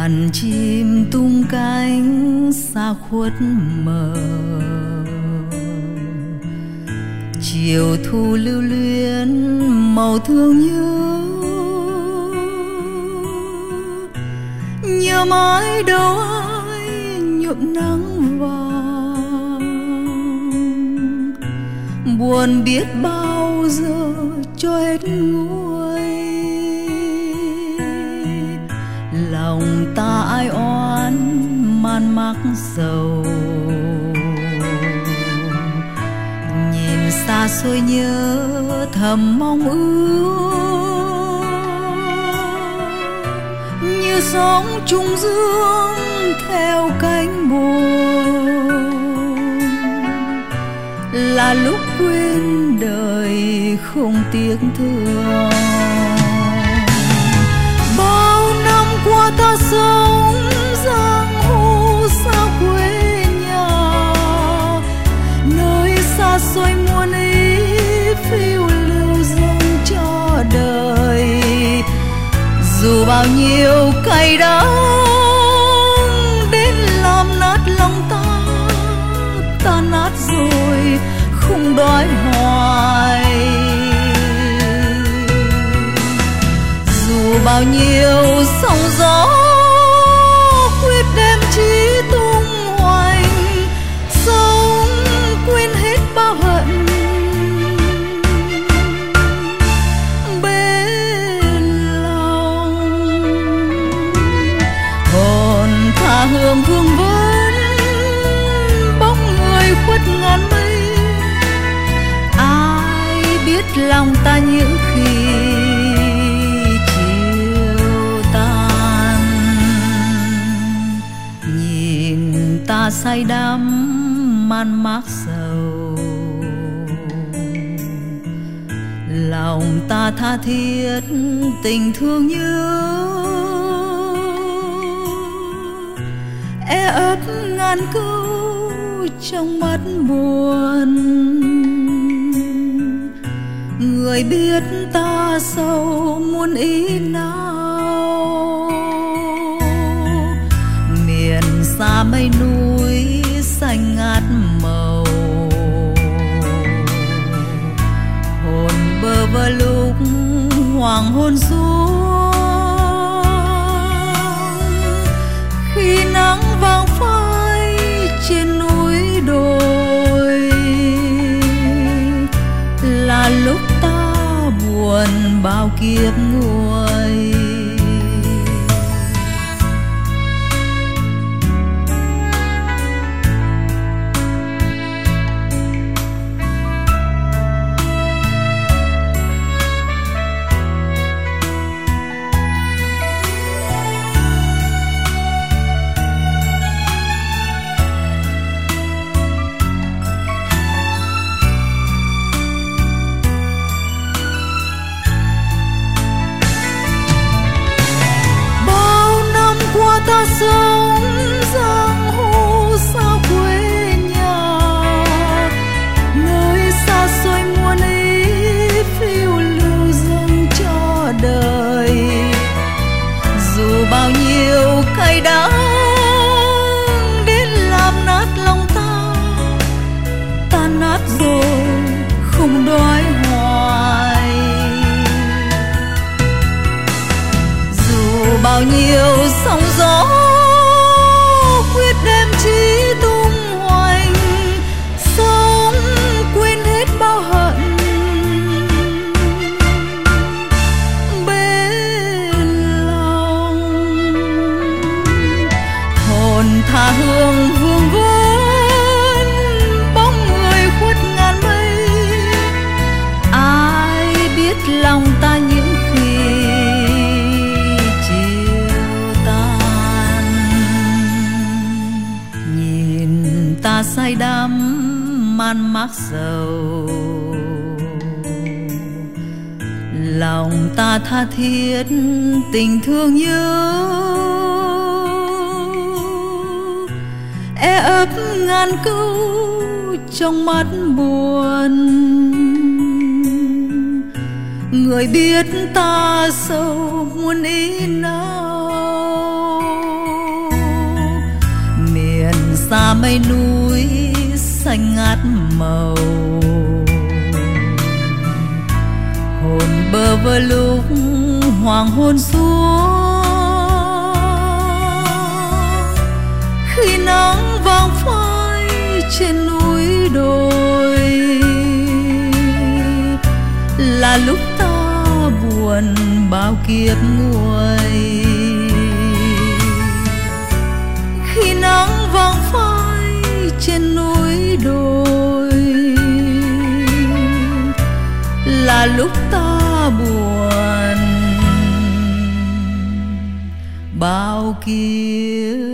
đàn chim tung cánh xa khuất mờ, chiều thu lưu luyến màu thương nhớ mãi đâu ai nhuộm nắng vàng, buồn biết bao giờ cho hết nguôi. Lòng ta ai oán man mác sầu, nhìn xa xôi nhớ thầm mong ước, như sóng trung dương theo cánh buồm, là lúc quên đời không tiếc thương. Qua ta sống giang hồ xa quê nhà, nơi xa xôi muôn ý phiêu lưu dâng cho đời. Dù bao nhiêu cay đắng đến làm nát lòng ta, ta nát rồi không đói hoài. Dù bao nhiêu sóng gió quyết đem chí tung hoành, sống quên hết bao hận bên lòng. Hồn tha hương vương vấn bóng người khuất ngàn mây, ai biết lòng ta những khi ta say đắm man mác sầu. Lòng ta tha thiết tình thương nhớ, e ấp ngàn câu trong mắt buồn. Người biết ta sâu muôn ý nào, miền xa mây núi xanh ngát màu. Hồn bơ vơ lúc hoàng hôn xuống, khi nắng vàng phai trên núi đồi, là lúc ta buồn bao kiếp nguôi. Ta sống giang hồ xa quê nhà, nơi xa xôi muôn ý phiêu lưu dâng cho đời. Dù bao nhiêu cay đắng đến làm nát lòng ta, ta nát rồi không đói hoài. Dù bao nhiêu sóng gió quyết đem chí tung hoành, sống quên hết bao hận bên lòng. Hồn tha hương vương vấn bóng người khuất ngàn mây, ai biết lòng ta những khi ta say đắm man mác sầu. Lòng ta tha thiết tình thương nhớ, e ấp ngàn câu trong mắt buồn. Người biết ta sâu muôn ý nào, xa mây núi xanh ngát màu, hồn bơ vơ lúc hoàng hôn xuống. Khi nắng vàng phai trên núi đồi là lúc ta buồn bao kiếp nguôi. Khi nắng vàng phai trên núi đồi là lúc ta buồn bao kiếp